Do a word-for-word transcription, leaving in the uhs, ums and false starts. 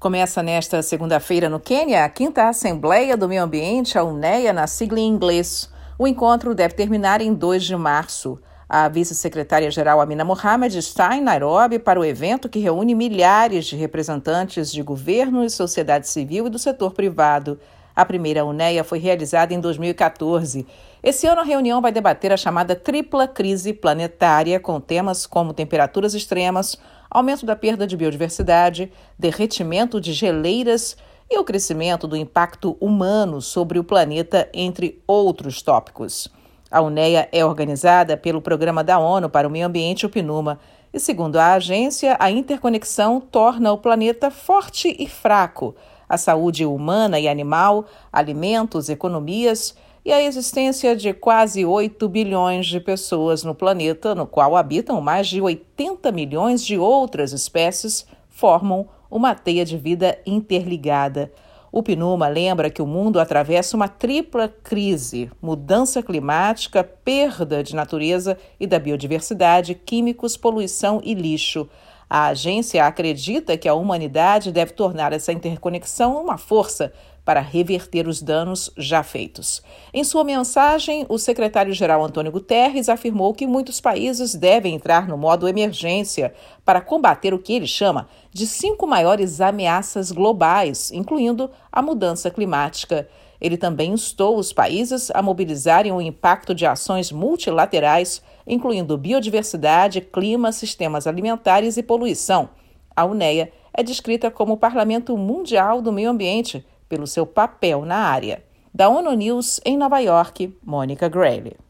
Começa nesta segunda-feira no Quênia a quinta Assembleia do Meio Ambiente, a UNEA, na sigla em inglês. O encontro deve terminar em dois de março. A vice-secretária-geral Amina Mohamed está em Nairobi para o evento que reúne milhares de representantes de governo e sociedade civil e do setor privado. A primeira UNEA foi realizada em dois mil e catorze. Esse ano a reunião vai debater a chamada tripla crise planetária, com temas como temperaturas extremas, aumento da perda de biodiversidade, derretimento de geleiras e o crescimento do impacto humano sobre o planeta, entre outros tópicos. A UNEA é organizada pelo Programa da ONU para o Meio Ambiente, o PNUMA, e, segundo a agência, a interconexão torna o planeta forte e fraco. A saúde humana e animal, alimentos, economias e a existência de quase oito bilhões de pessoas no planeta, no qual habitam mais de oitenta milhões de outras espécies, formam uma teia de vida interligada. O PNUMA lembra que o mundo atravessa uma tripla crise: mudança climática, perda de natureza e da biodiversidade, químicos, poluição e lixo. A agência acredita que a humanidade deve tornar essa interconexão uma força para reverter os danos já feitos. Em sua mensagem, o secretário-geral Antônio Guterres afirmou que muitos países devem entrar no modo emergência para combater o que ele chama de cinco maiores ameaças globais, incluindo a mudança climática. Ele também instou os países a mobilizarem o impacto de ações multilaterais, incluindo biodiversidade, clima, sistemas alimentares e poluição. A UNEA é descrita como o Parlamento Mundial do Meio Ambiente, pelo seu papel na área. Da ONU News, em Nova York, Mônica Grayle.